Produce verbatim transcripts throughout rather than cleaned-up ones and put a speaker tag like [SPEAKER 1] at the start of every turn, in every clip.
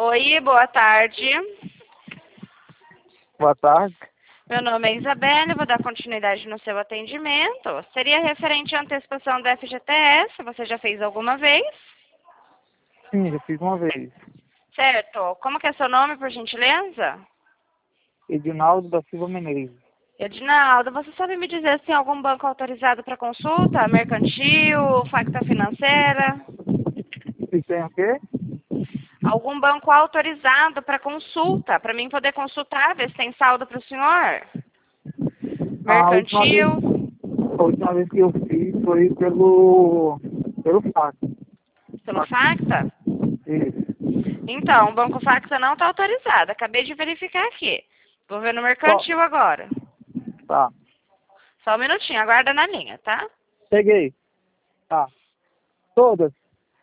[SPEAKER 1] Oi, boa tarde.
[SPEAKER 2] Boa tarde.
[SPEAKER 1] Meu nome é Isabela, eu vou dar continuidade no seu atendimento. Seria referente à antecipação do F G T S, você já fez alguma vez?
[SPEAKER 2] Sim, já fiz uma vez.
[SPEAKER 1] Certo. Como que é seu nome, por gentileza?
[SPEAKER 2] Edinaldo da Silva Menezes.
[SPEAKER 1] Edinaldo, você sabe me dizer se tem algum banco autorizado para consulta? Mercantil, facta financeira?
[SPEAKER 2] E tem o quê?
[SPEAKER 1] Algum banco autorizado para consulta, para mim poder consultar, ver se tem saldo para o senhor?
[SPEAKER 2] A última vez,
[SPEAKER 1] Mercantil,
[SPEAKER 2] a última vez que eu fiz foi pelo, pelo fax.
[SPEAKER 1] pelo facta?
[SPEAKER 2] Isso.
[SPEAKER 1] Então, o banco facta não está autorizado, acabei de verificar aqui. Vou ver no
[SPEAKER 2] Qual?
[SPEAKER 1] mercantil agora.
[SPEAKER 2] Tá.
[SPEAKER 1] Só um minutinho, aguarda na linha, tá?
[SPEAKER 2] Peguei. Tá. Todas?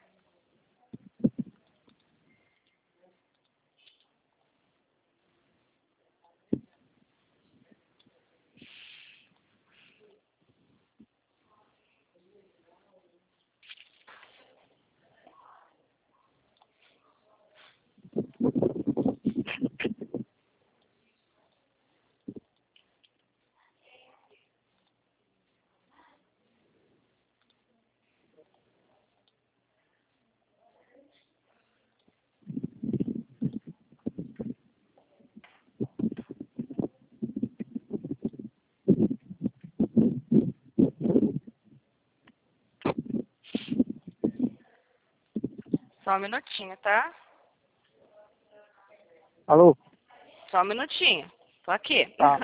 [SPEAKER 1] Só um minutinho, tá?
[SPEAKER 2] Alô?
[SPEAKER 1] Só um minutinho. Tô aqui.
[SPEAKER 2] Tá.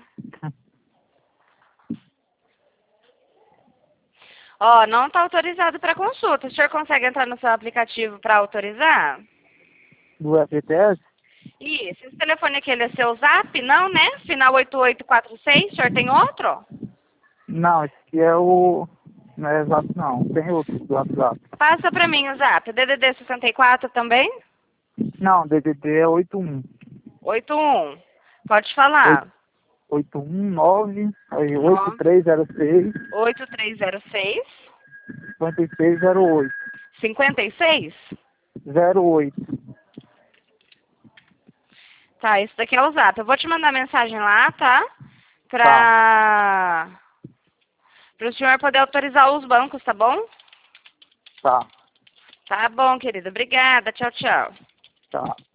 [SPEAKER 1] Ó, não está autorizado para consulta. O senhor consegue entrar no seu aplicativo para autorizar?
[SPEAKER 2] Do F G T S?
[SPEAKER 1] Isso. Esse telefone aqui, ele é seu zap? Não, né? Final oito oito quatro seis. O senhor tem outro?
[SPEAKER 2] Não, esse aqui é o... Não é exato não. Tem outro do WhatsApp.
[SPEAKER 1] Passa para mim o zap. D D D sessenta e quatro também?
[SPEAKER 2] Não, D D D é oito um.
[SPEAKER 1] oito um. Pode falar.
[SPEAKER 2] oito um nove, aí oito
[SPEAKER 1] Nove
[SPEAKER 2] três zero seis,
[SPEAKER 1] oito três zero seis
[SPEAKER 2] cinquenta e seis zero oito.
[SPEAKER 1] cinquenta e seis.
[SPEAKER 2] zero oito.
[SPEAKER 1] Tá, isso daqui é o zap. Eu vou te mandar mensagem lá, tá?
[SPEAKER 2] Tá.
[SPEAKER 1] Pra... Para o senhor poder autorizar os bancos, tá bom?
[SPEAKER 2] Tá.
[SPEAKER 1] Tá bom, querido. Obrigada. Tchau, tchau.
[SPEAKER 2] Tá.